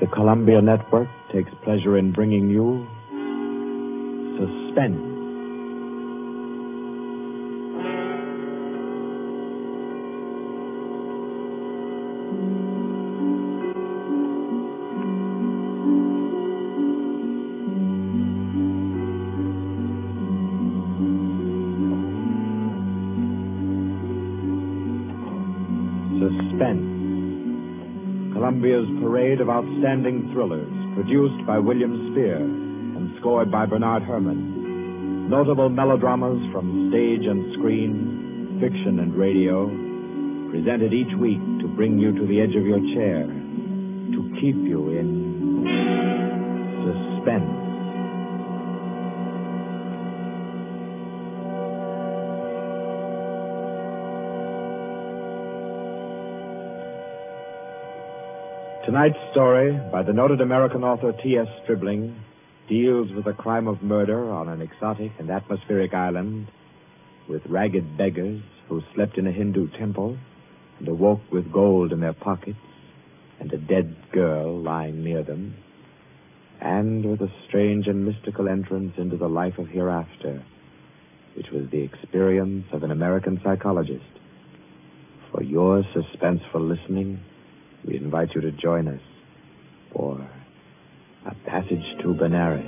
The Columbia Network takes pleasure in bringing you Suspense. Suspense. Columbia's parade of outstanding thrillers, produced by William Spear and scored by Bernard Herrmann. Notable melodramas from stage and screen, fiction and radio, presented each week to bring you to the edge of your chair, to keep you in suspense. Tonight's story, by the noted American author T.S. Stribling, deals with the crime of murder on an exotic and atmospheric island, with ragged beggars who slept in a Hindu temple and awoke with gold in their pockets and a dead girl lying near them, and with a strange and mystical entrance into the life of hereafter, which was the experience of an American psychologist. For your suspenseful listening, we invite you to join us for A Passage to Benares.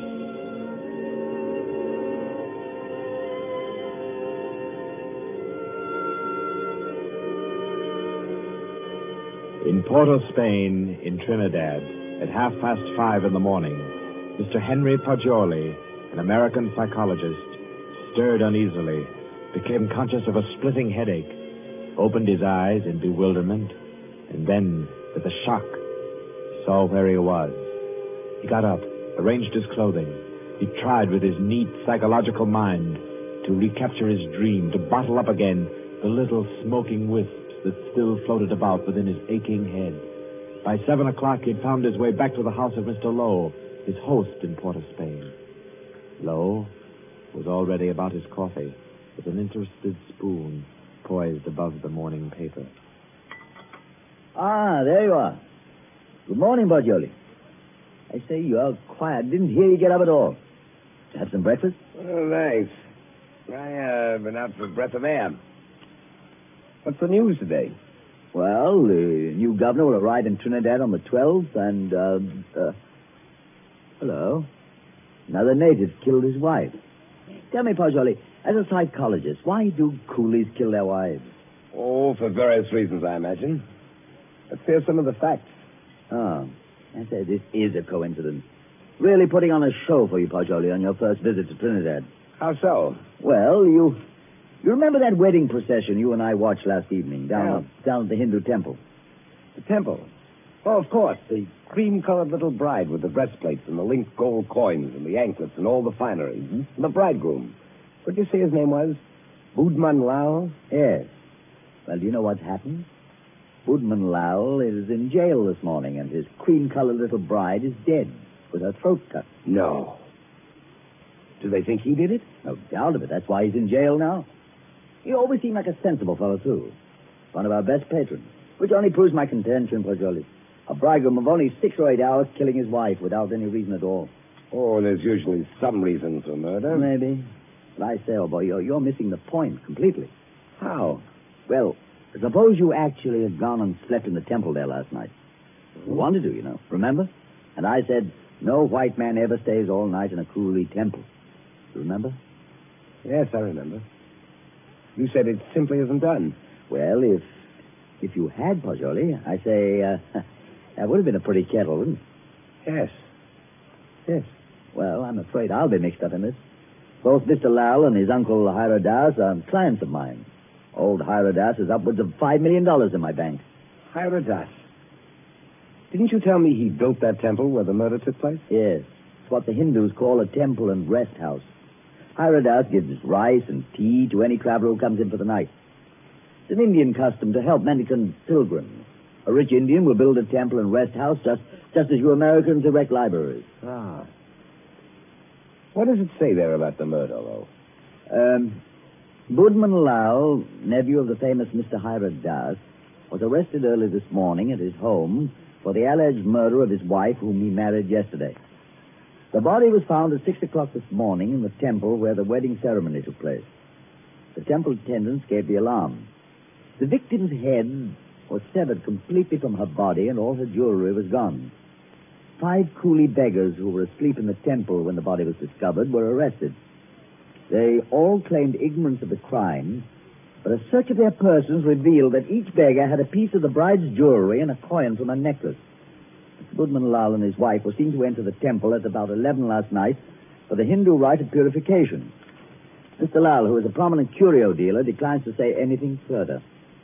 In Port of Spain, in Trinidad, at 5:30 in the morning, Mr. Henry Poggioli, an American psychologist, stirred uneasily, became conscious of a splitting headache, opened his eyes in bewilderment, and then, with a shock, saw where he was. He got up, arranged his clothing. He tried with his neat psychological mind to recapture his dream, to bottle up again the little smoking wisps that still floated about within his aching head. By 7 o'clock, he'd found his way back to the house of Mr. Lowe, his host in Port of Spain. Lowe was already about his coffee, with an interested spoon poised above the morning paper. Ah, there you are. Good morning, Poggioli. I say, you're quiet. Didn't hear you get up at all. Did you have some breakfast? Oh, thanks. I've been out for a breath of air. What's the news today? Well, the new governor will arrive in Trinidad on the 12th, and, hello. Another native killed his wife. Tell me, Poggioli, as a psychologist, why do coolies kill their wives? Oh, for various reasons, I imagine. Let's hear some of the facts. Oh, I say, this is a coincidence. Really putting on a show for you, Poggioli, on your first visit to Trinidad. How so? Well, you remember that wedding procession you and I watched last evening down at the Hindu temple? The temple? Oh, of course. The cream-colored little bride with the breastplates and the linked gold coins and the anklets and all the finery. Mm-hmm. And the bridegroom. What did you say his name was? Budman Lal? Yes. Well, do you know what's happened? Budman Lal is in jail this morning, and his cream-colored little bride is dead, with her throat cut. No. Do they think he did it? No doubt of it. That's why he's in jail now. He always seemed like a sensible fellow, too. One of our best patrons, which only proves my contention, Poggioli. A bridegroom of only 6 or 8 hours killing his wife without any reason at all. Oh, there's usually some reason for murder. Maybe. But I say, old boy, you're missing the point completely. How? Well, suppose you actually had gone and slept in the temple there last night. You wanted to, you know. Remember? And I said, no white man ever stays all night in a coolie temple. You remember? Yes, I remember. You said it simply isn't done. Well, if you had, Poggioli, I say, that would have been a pretty kettle, wouldn't it? Yes. Yes. Well, I'm afraid I'll be mixed up in this. Both Mr. Lal and his uncle Hiradas are clients of mine. Old Hiradas is upwards of $5 million in my bank. Hiradas? Didn't you tell me he built that temple where the murder took place? Yes. It's what the Hindus call a temple and rest house. Hiradas gives rice and tea to any traveler who comes in for the night. It's an Indian custom to help mendicant pilgrims. A rich Indian will build a temple and rest house just as you Americans erect libraries. Ah. What does it say there about the murder, though? Budman Lal, nephew of the famous Mr. Hiradas, was arrested early this morning at his home for the alleged murder of his wife, whom he married yesterday. The body was found at 6 o'clock this morning in the temple where the wedding ceremony took place. The temple attendants gave the alarm. The victim's head was severed completely from her body, and all her jewelry was gone. 5 coolie beggars who were asleep in the temple when the body was discovered were arrested. They all claimed ignorance of the crime, but a search of their persons revealed that each beggar had a piece of the bride's jewelry and a coin from her necklace. Mr. Budman Lal and his wife were seen to enter the temple at about 11 last night for the Hindu rite of purification. Mr. Lal, who is a prominent curio dealer, declines to say anything further.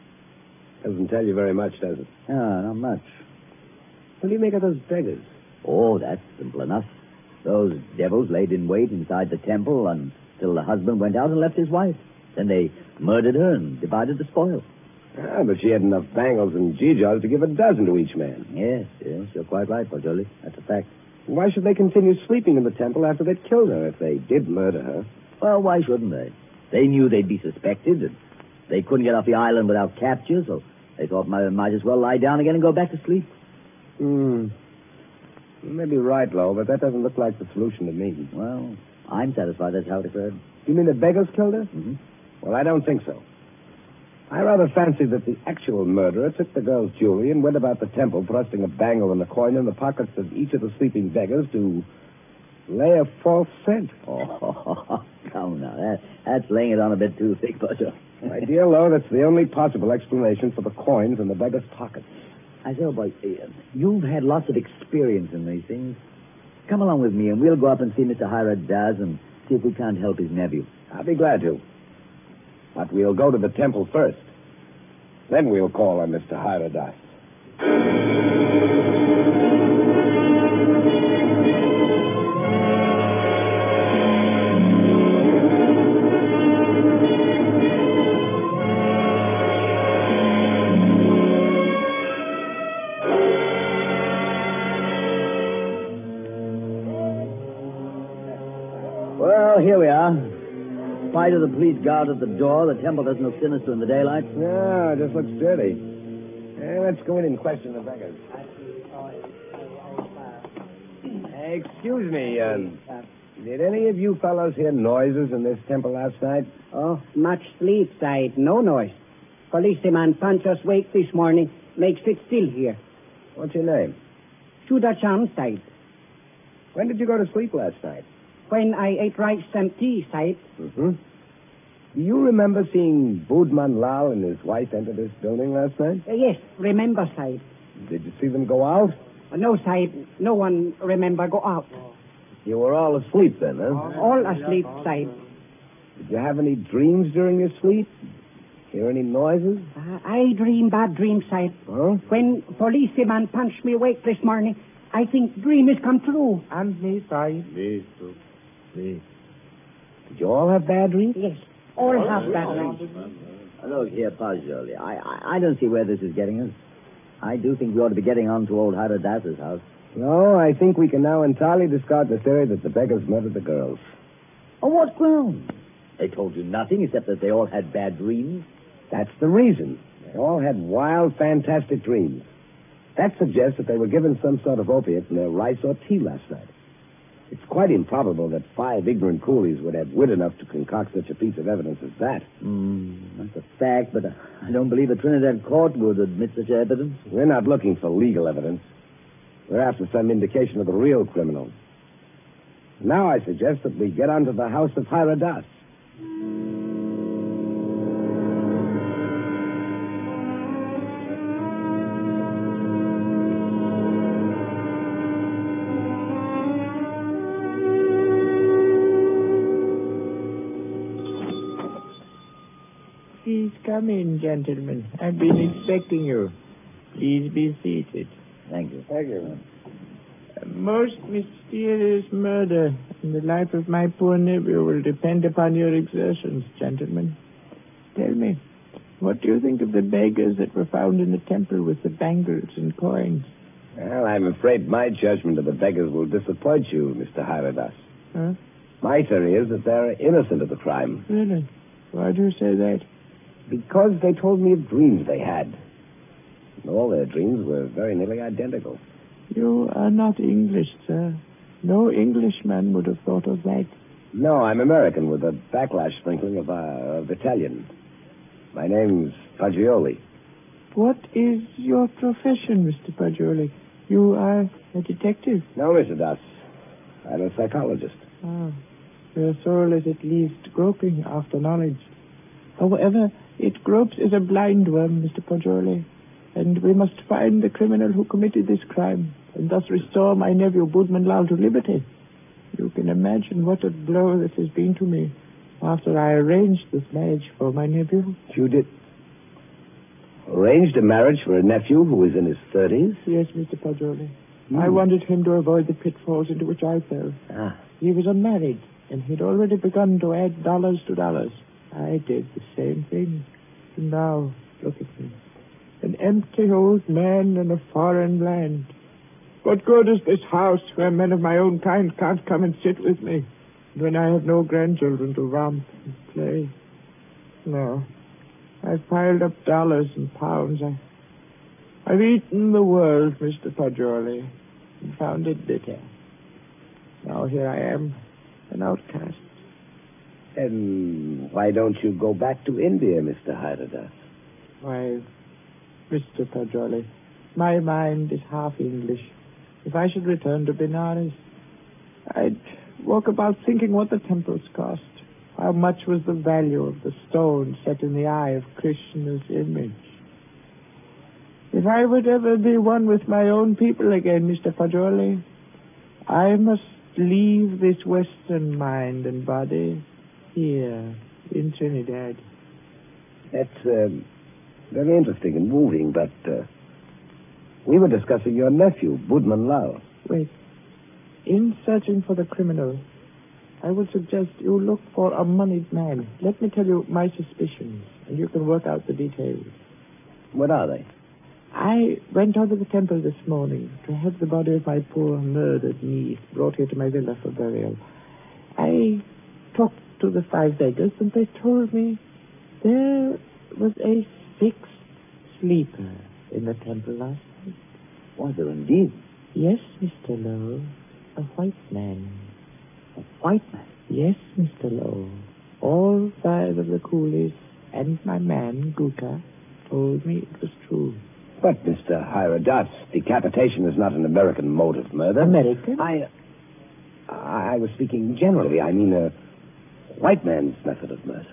Doesn't tell you very much, does it? No, not much. What do you make of those beggars? Oh, that's simple enough. Those devils laid in wait inside the temple until the husband went out and left his wife. Then they murdered her and divided the spoil. Ah, but she had enough bangles and geegaws to give a dozen to each man. Yes, you're quite right, Pajoli. That's a fact. Why should they continue sleeping in the temple after they'd killed her if they did murder her? Well, why shouldn't they? They knew they'd be suspected, and they couldn't get off the island without capture, so they thought might as well lie down again and go back to sleep. You may be right, Lo, but that doesn't look like the solution to me. Well, I'm satisfied that's how it occurred. You mean the beggars killed her? Mm-hmm. Well, I don't think so. I rather fancy that the actual murderer took the girl's jewelry and went about the temple thrusting a bangle and a coin in the pockets of each of the sleeping beggars to lay a false scent. Oh, come now. That's laying it on a bit too thick, Pajoli. My dear Lo, that's the only possible explanation for the coins in the beggars' pockets. I say, oh, boy, you've had lots of experience in these things. Come along with me, and we'll go up and see Mr. Hira Das and see if we can't help his nephew. I'll be glad to. But we'll go to the temple first. Then we'll call on Mr. Hira Das. Well, here we are. In spite of the police guard at the door, the temple doesn't look sinister in the daylight. No, it just looks dirty. Let's go in and question the beggars. Excuse me, did any of you fellows hear noises in this temple last night? Oh, much sleep, Said. No noise. Policeman punch us wake this morning. Makes it still here. What's your name? Chudacham, Said. When did you go to sleep last night? When I ate rice and tea, Said. Mm-hmm. Do you remember seeing Budman Lal and his wife enter this building last night? Yes, remember, Said. Did you see them go out? No, Said. No one remember go out. You were all asleep then, huh? All asleep, Said. Did you have any dreams during your sleep? Hear any noises? I dream bad dreams, Said. Huh? When policeman punched me awake this morning, I think dream has come true. And me, Said. Me, too. Me. Did you all have bad dreams? Yes, all have bad dreams. Look here, Pajoli. I don't see where this is getting us. I do think we ought to be getting on to old Hira Das's house. No, I think we can now entirely discard the theory that the beggars murdered the girls. On what grounds? They told you nothing except that they all had bad dreams. That's the reason. They all had wild, fantastic dreams. That suggests that they were given some sort of opiate in their rice or tea last night. It's quite improbable that 5 ignorant coolies would have wit enough to concoct such a piece of evidence as that. That's a fact, but I don't believe a Trinidad court would admit such evidence. We're not looking for legal evidence. We're after some indication of the real criminal. Now I suggest that we get on to the house of Hira Das. Please come in, gentlemen. I've been expecting you. Please be seated. Thank you. Thank you. A most mysterious murder in the life of my poor nephew will depend upon your exertions, gentlemen. Tell me, what do you think of the beggars that were found in the temple with the bangles and coins? Well, I'm afraid my judgment of the beggars will disappoint you, Mr. Hira Das. Huh? My theory is that they're innocent of the crime. Really? Why do you say that? Because they told me of dreams they had. All their dreams were very nearly identical. You are not English, sir. No Englishman would have thought of that. No, I'm American with a backlash sprinkling of Italian. My name's Fagioli. What is your profession, Mr. Paggioli? You are a detective? No, Mr. Das. I'm a psychologist. Ah, your soul is at least groping after knowledge. However, it gropes as a blind worm, Mr. Paggioli, and we must find the criminal who committed this crime, and thus restore my nephew Boodman Lal to liberty. You can imagine what a blow this has been to me after I arranged this marriage for my nephew. You did? Arranged a marriage for a nephew who was in his 30s? Yes, Mr. Paggioli. I wanted him to avoid the pitfalls into which I fell. He was unmarried, and he'd already begun to add dollars to dollars. I did the same thing. And now, look at me. An empty old man in a foreign land. What good is this house where men of my own kind can't come and sit with me, when I have no grandchildren to romp and play? No. I've piled up dollars and pounds. I've eaten the world, Mr. Paggioli, and found it bitter. Now here I am, an outcast. And why don't you go back to India, Mr. Hyderdas? Why, Mr. Paggioli, my mind is half English. If I should return to Benares, I'd walk about thinking what the temples cost. How much was the value of the stone set in the eye of Krishna's image? If I would ever be one with my own people again, Mr. Paggioli, I must leave this Western mind and body here in Trinidad. That's very interesting and moving, but we were discussing your nephew, Boodman Lal. Wait. In searching for the criminal, I would suggest you look for a moneyed man. Let me tell you my suspicions, and you can work out the details. What are they? I went over to the temple this morning to have the body of my poor murdered niece brought here to my villa for burial. I talked to the 5 beggars, and they told me there was a 6th sleeper in the temple last night. Was there indeed? Yes, Mr. Lowe. A white man. A white man? Yes, Mr. Lowe. All 5 of the coolies and my man, Guka, told me it was true. But, Mr. Hyderdas, decapitation is not an American mode of murder. American? I was speaking generally. I mean a white man's method of murder.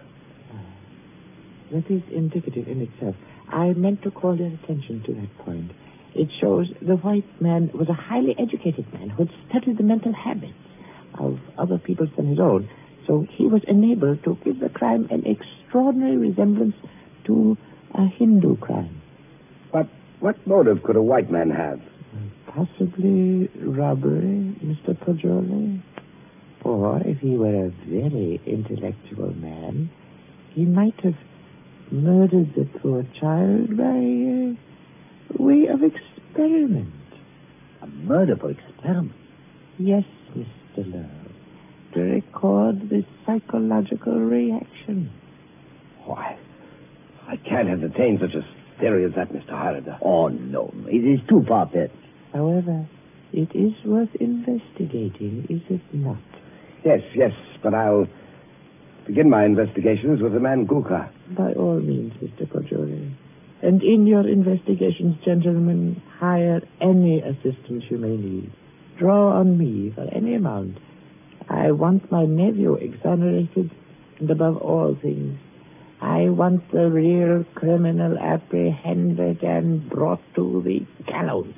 That is indicative in itself. I meant to call your attention to that point. It shows the white man was a highly educated man who had studied the mental habits of other peoples than his own. So he was enabled to give the crime an extraordinary resemblance to a Hindu crime. But what motive could a white man have? Possibly robbery, Mr. Paggioli. Or if he were a very intellectual man, he might have murdered the poor child by way of experiment. A murder for experiment? Yes, Mr. Lowe. To record the psychological reaction. Why, I can't entertain such a theory as that, Mr. Hyderdas. Oh, no. It is too far-fetched. However, it is worth investigating, is it not? Yes, but I'll begin my investigations with the man Guka. By all means, Mr. Paggioli. And in your investigations, gentlemen, hire any assistance you may need. Draw on me for any amount. I want my nephew exonerated, and above all things, I want the real criminal apprehended and brought to the gallows.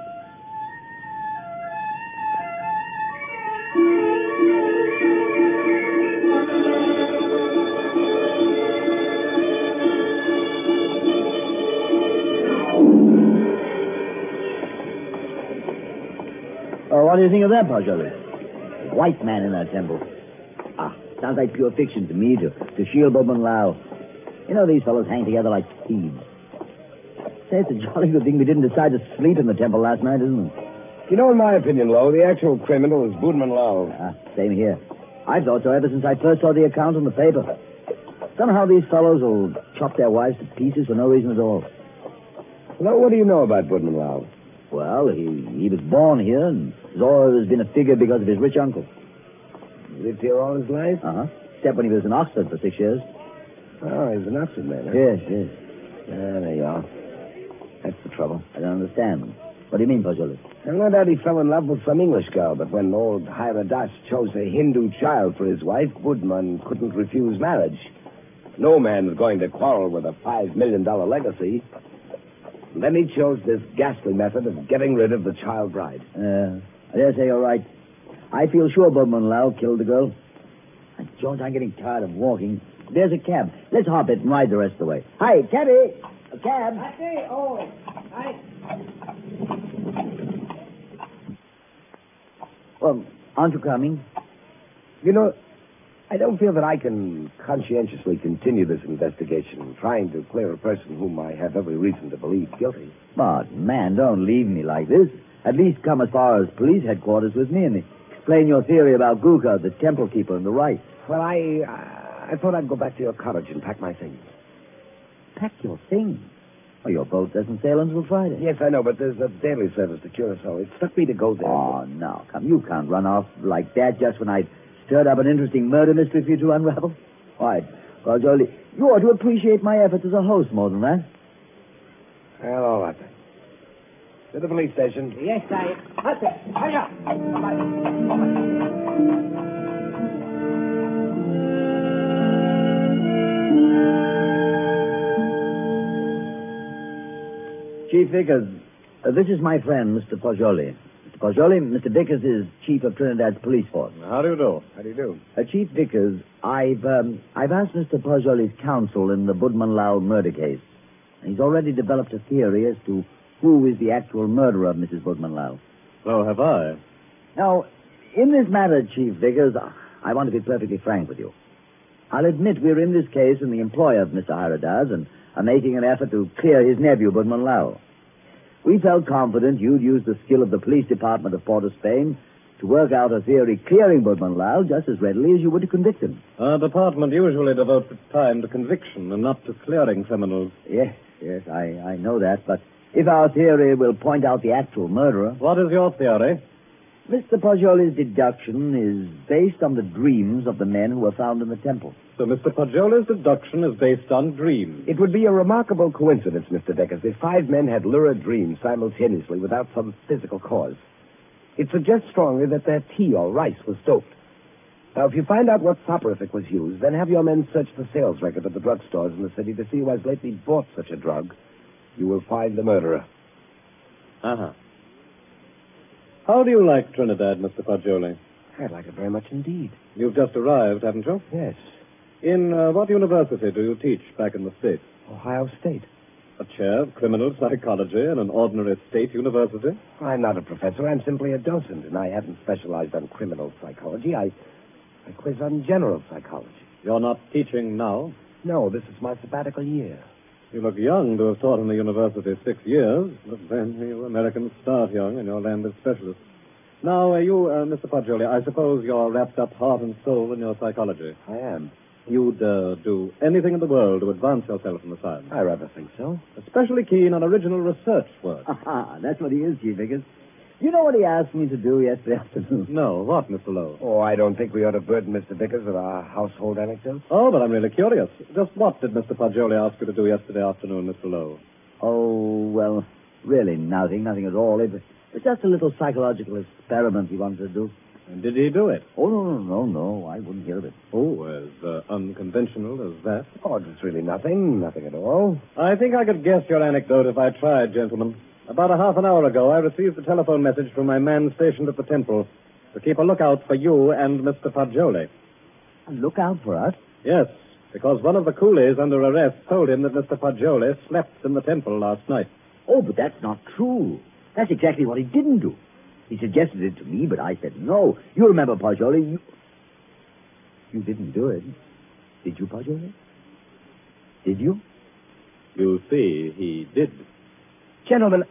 Oh, what do you think of that, Paggioli? A white man in that temple. Sounds like pure fiction to me, to shield Bob and Lau. You know, these fellows hang together like thieves. Say, it's a jolly good thing we didn't decide to sleep in the temple last night, isn't it? You know, in my opinion, Lowe, the actual criminal is Boodman Lal. Same here. I thought so ever since I first saw the account in the paper. Somehow these fellows will chop their wives to pieces for no reason at all. Well, what do you know about Woodman Lau? Well, he was born here and has always been a figure because of his rich uncle. He lived here all his life? Uh-huh. Except when he was in Oxford for 6 years. Oh, he's an Oxford man, huh? Yes, yes. There you are. That's the trouble. I don't understand. What do you mean, Pajoli? Well, no doubt he fell in love with some English girl, but when old Hira Das chose a Hindu child for his wife, Woodman couldn't refuse marriage. No man was going to quarrel with a $5 million legacy. And then he chose this ghastly method of getting rid of the child bride. I dare say you're right. I feel sure Woodman Lau killed the girl. And George, I'm getting tired of walking. There's a cab. Let's hop it and ride the rest of the way. Hi, cabby! A cab. Well, aren't you coming? You know, I don't feel that I can conscientiously continue this investigation, trying to clear a person whom I have every reason to believe guilty. But, man, don't leave me like this. At least come as far as police headquarters with me and explain your theory about Guka, the temple keeper, and the right. Well, I thought I'd go back to your cottage and pack my things. Pack your things. Oh, your boat doesn't sail until Friday. Yes, I know, but there's a daily service to Curacao. It struck me to go there. Oh, no. Come, you can't run off like that just when I stirred up an interesting murder mystery for you to unravel. Why, Pajoli, you ought to appreciate my efforts as a host more than that. Well, all right then. To the police station. Yes, Sahib. Hurry up. Chief Vickers, this is my friend, Mr. Pajoli. Mr. Pajoli, Mr. Vickers is chief of Trinidad's police force. How do you do? How do you do? Chief Vickers, I've asked Mr. Pajoli's counsel in the Woodman Lau murder case. He's already developed a theory as to who is the actual murderer of Mrs. Woodman Lau. So have I. Now, in this matter, Chief Vickers, I want to be perfectly frank with you. I'll admit we're in this case in the employ of Mr. Haradas and are making an effort to clear his nephew, Woodman Lau. We felt confident you'd use the skill of the police department of Port of Spain to work out a theory clearing Woodman Lau just as readily as you would to convict him. Our department usually devotes its time to conviction and not to clearing criminals. Yes, I know that, but if our theory will point out the actual murderer... What is your theory? Mr. Pajoli's deduction is based on the dreams of the men who were found in the temple. So Mr. Pajoli's deduction is based on dreams. It would be a remarkable coincidence, Mr. Deckers, if 5 men had lurid dreams simultaneously without some physical cause. It suggests strongly that their tea or rice was doped. Now, if you find out what soporific was used, then have your men search the sales record of the drugstores in the city to see who has lately bought such a drug. You will find the murderer. Uh-huh. How do you like Trinidad, Mr. Pajoli? I'd like it very much indeed. You've just arrived, haven't you? Yes. In what university do you teach back in the States? Ohio State. A chair of criminal psychology in an ordinary state university? I'm not a professor. I'm simply a docent, and I haven't specialized on criminal psychology. I quiz on general psychology. You're not teaching now? No, this is my sabbatical year. You look young to have taught in the university 6 years, but then you Americans start young and your land is specialist. Now, Mr. Pajoli, I suppose you're wrapped up heart and soul in your psychology. I am. You'd do anything in the world to advance yourself in the science. I rather think so. Especially keen on original research work. That's what he is, Chief Vickers. You know what he asked me to do yesterday afternoon? No, what, Mr. Lowe? Oh, I don't think we ought to burden Mr. Vickers with our household anecdotes. Oh, but I'm really curious. Just what did Mr. Pajoli ask you to do yesterday afternoon, Mr. Lowe? Oh, well, really nothing at all. It was just a little psychological experiment he wanted to do. And did he do it? Oh, no, I wouldn't hear of it. Oh, as unconventional as that? Oh, it was really nothing at all. I think I could guess your anecdote if I tried, gentlemen. About a half an hour ago, I received a telephone message from my man stationed at the temple to keep a lookout for you and Mr. Pajoli. A lookout for us? Yes, because one of the coolies under arrest told him that Mr. Pajoli slept in the temple last night. Oh, but that's not true. That's exactly what he didn't do. He suggested it to me, but I said no. You remember, Pajoli, you didn't do it. Did you, Pajoli? Did you? You see, he did. Gentlemen,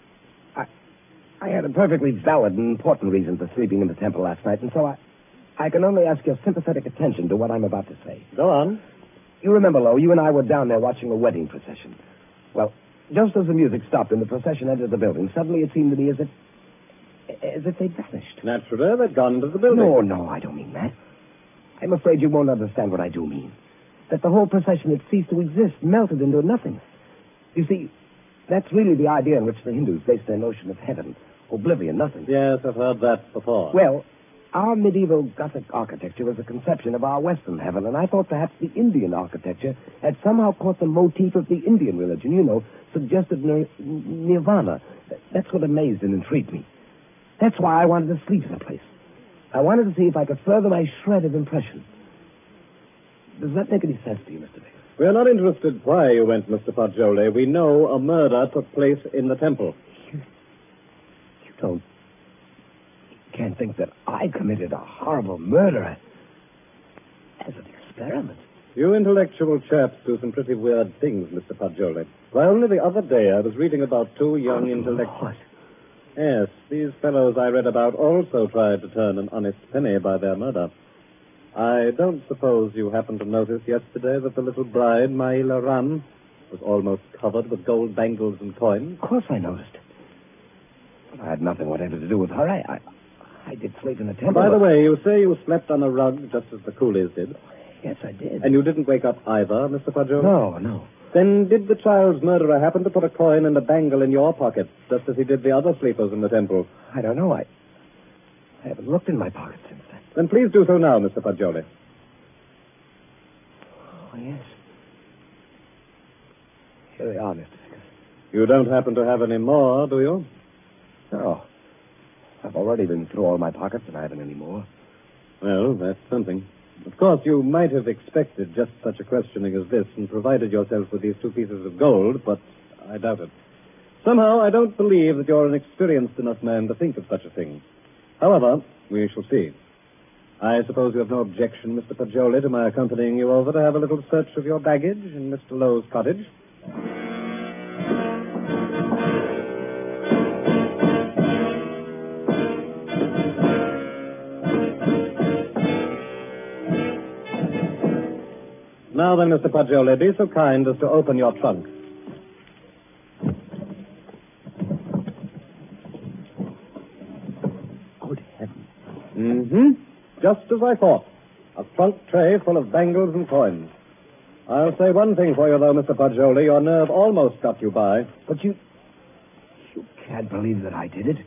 I had a perfectly valid and important reason for sleeping in the temple last night, and so I can only ask your sympathetic attention to what I'm about to say. Go on. You remember, Lowe, you and I were down there watching a wedding procession. Well, just as the music stopped and the procession entered the building, suddenly it seemed to me as if they'd vanished. Naturally, they'd gone into the building. No, I don't mean that. I'm afraid you won't understand what I do mean. That the whole procession had ceased to exist, melted into nothing. You see, that's really the idea on which the Hindus base their notion of heaven. Oblivion, nothing. Yes, I've heard that before. Well, our medieval Gothic architecture was a conception of our Western heaven, and I thought perhaps the Indian architecture had somehow caught the motif of the Indian religion, suggested nirvana. That's what amazed and intrigued me. That's why I wanted to sleep in the place. I wanted to see if I could further my shred of impression. Does that make any sense to you, Mr. Baker? We're not interested why you went, Mr. Fagioli. We know a murder took place in the temple. You can't think that I committed a horrible murder as an experiment. You intellectual chaps do some pretty weird things, Mr. Fagioli. Why, only the other day I was reading about two young intellectuals. What? Yes, these fellows I read about also tried to turn an honest penny by their murder. I don't suppose you happened to notice yesterday that the little bride, Maila Ram, was almost covered with gold bangles and coins? Of course I noticed. But I had nothing whatever to do with her. I did sleep in the temple. By the way, you say you slept on a rug just as the coolies did. Yes, I did. And you didn't wake up either, Mr. Fagioli? No. Then did the child's murderer happen to put a coin and a bangle in your pocket, just as he did the other sleepers in the temple? I don't know. I haven't looked in my pocket since then. Then please do so now, Mr. Fagioli. Oh, yes. Here they are, Mr. Vickers. You don't happen to have any more, do you? No. I've already been through all my pockets, and I haven't any more. Well, that's something. Of course, you might have expected just such a questioning as this and provided yourself with these 2 pieces of gold, but I doubt it. Somehow, I don't believe that you're an experienced enough man to think of such a thing. However, we shall see. I suppose you have no objection, Mr. Fagioli, to my accompanying you over to have a little search of your baggage in Mr. Lowe's cottage? Now then, Mr. Fagioli, be so kind as to open your trunk. Good heavens. Mm-hmm. Just as I thought. A trunk tray full of bangles and coins. I'll say one thing for you, though, Mr. Fagioli. Your nerve almost got you by. But you can't believe that I did it.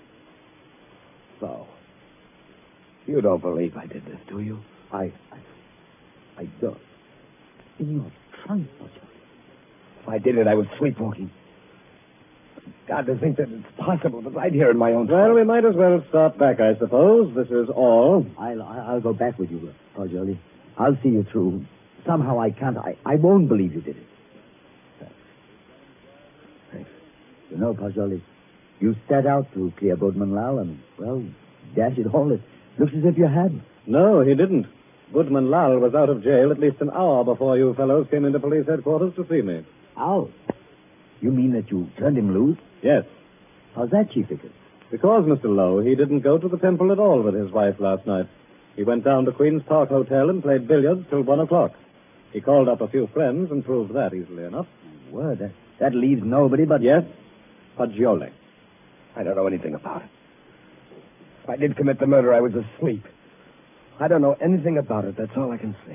So, you don't believe I did this, do you? I don't. In your trunk, If I did it, I was sleepwalking. God, to think that it's possible, but right here in my own Well, trunk. we might as well start back, I suppose. This is all. I'll go back with you, Paglioli. I'll see you through. Somehow I can't. I won't believe you did it. Thanks. You know, Paglioli, you set out to clear Goodman Lal, and, well, dash it all, it looks as if you had. No, he didn't. Goodman Lal was out of jail at least an hour before you fellows came into police headquarters to see me. Out? You mean that you turned him loose? Yes. How's that, Chief Vickers? Because, Mr. Lowe, he didn't go to the temple at all with his wife last night. He went down to Queen's Park Hotel and played billiards till 1 o'clock. He called up a few friends and proved that easily enough. Word, that leaves nobody but... Yes, Fagioli. I don't know anything about it. If I did commit the murder, I was asleep. I don't know anything about it. That's all I can say.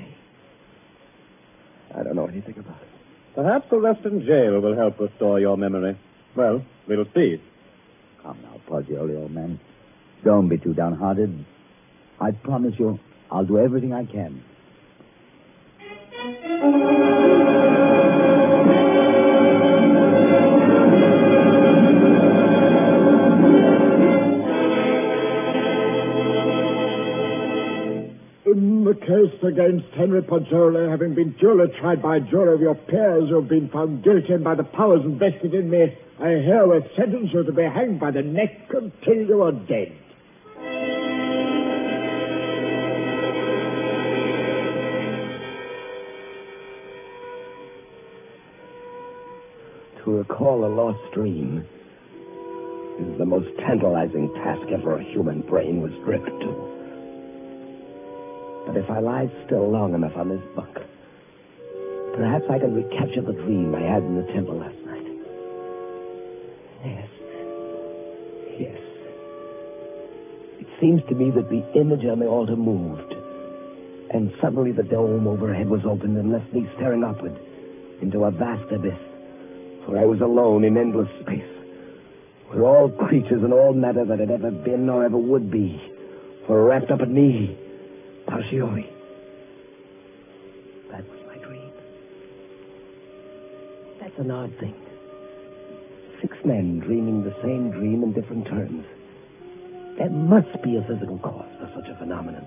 I don't know anything about it. Perhaps arrest in jail will help restore your memory. Well, we'll see. Come now, Paglioli, old man. Don't be too downhearted. I promise you, I'll do everything I can. In the case against Henry Paglioli, having been duly tried by a jury of your peers who have been found guilty and by the powers invested in me, I herewith sentence you to be hanged by the neck until you are dead. To recall a lost dream is the most tantalizing task ever a human brain was driven to. But if I lie still long enough on this bunk, perhaps I can recapture the dream I had in the temple last night. Yes. Yes. It seems to me that the image on the altar moved. And suddenly the dome overhead was opened and left me staring upward into a vast abyss. For I was alone in endless space, where all creatures and all matter that had ever been or ever would be were wrapped up in me, Pacioli. That was my dream. That's an odd thing. 6 men dreaming the same dream in different terms. There must be a physical cause for such a phenomenon.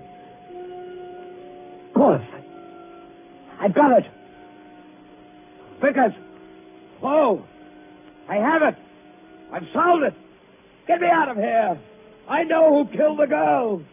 Of course. I've got it. Vickers. Whoa. I have it. I've solved it. Get me out of here. I know who killed the girl.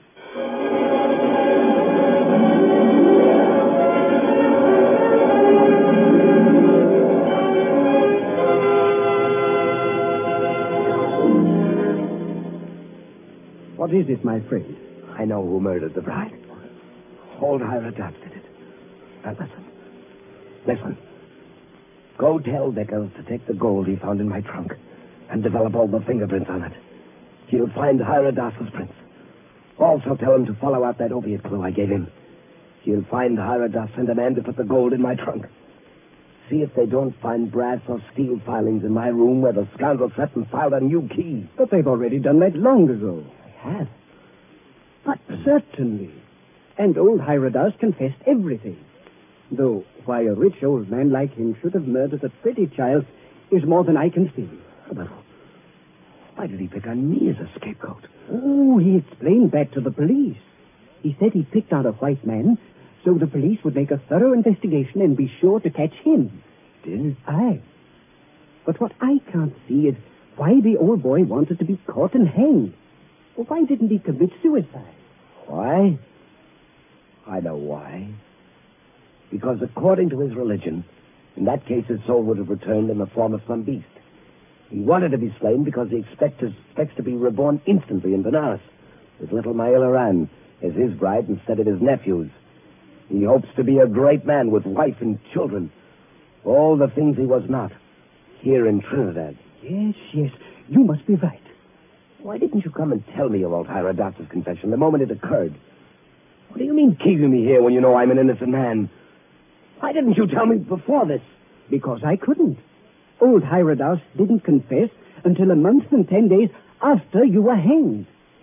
What is it, my friend? I know who murdered the bride. Old Ira Dodds did it. Now listen. Listen. Go tell Vickers to take the gold he found in my trunk and develop all the fingerprints on it. He'll find Ira Doss's prints. Also tell him to follow out that opiate clue I gave him. He'll find Ira Doss and a man to put the gold in my trunk. See if they don't find brass or steel filings in my room where the scoundrel sat and filed a new key. But they've already done that long ago. They have. But certainly. And old Hyrodas confessed everything. Though why a rich old man like him should have murdered a pretty child is more than I can see. But why did he pick on me as a scapegoat? Oh, he explained that to the police. He said he picked on a white man so the police would make a thorough investigation and be sure to catch him. Did? Aye. But what I can't see is why the old boy wanted to be caught and hanged. Well, why didn't he commit suicide? Why? I know why. Because according to his religion, in that case his soul would have returned in the form of some beast. He wanted to be slain because he expects to be reborn instantly in Benares, with little Maila Ran as his bride instead of his nephew's. He hopes to be a great man with wife and children. All the things he was not, here in Trinidad. Yes, you must be right. Why didn't you come and tell me about Hyrodas' confession the moment it occurred? What do you mean keeping me here when you know I'm an innocent man? Why didn't you tell me before this? Because I couldn't. Old Hyrodas didn't confess until a month and 10 days after you were hanged.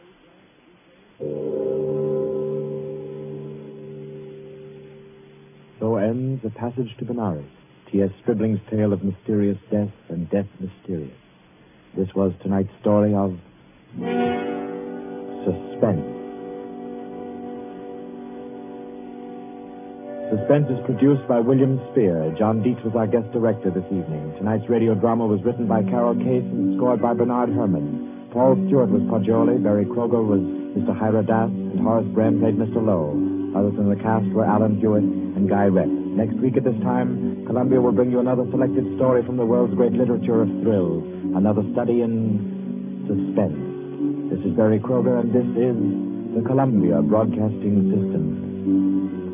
So ends A Passage to Benares, T.S. Stribling's tale of mysterious death and death mysterious. This was tonight's story of Suspense. Suspense is produced by William Spear. John Dietz was our guest director this evening. Tonight's radio drama was written by Carol Case and scored by Bernard Herrmann. Paul Stewart was Poggioli, Barry Kroger was Mr. Hyrodas, and Horace Brem played Mr. Lowe. Others in the cast were Alan Hewitt and Guy Rex. Next week at this time, Columbia will bring you another selected story from the world's great literature of thrills, another study in suspense. This is Barry Kroger, and this is the Columbia Broadcasting System.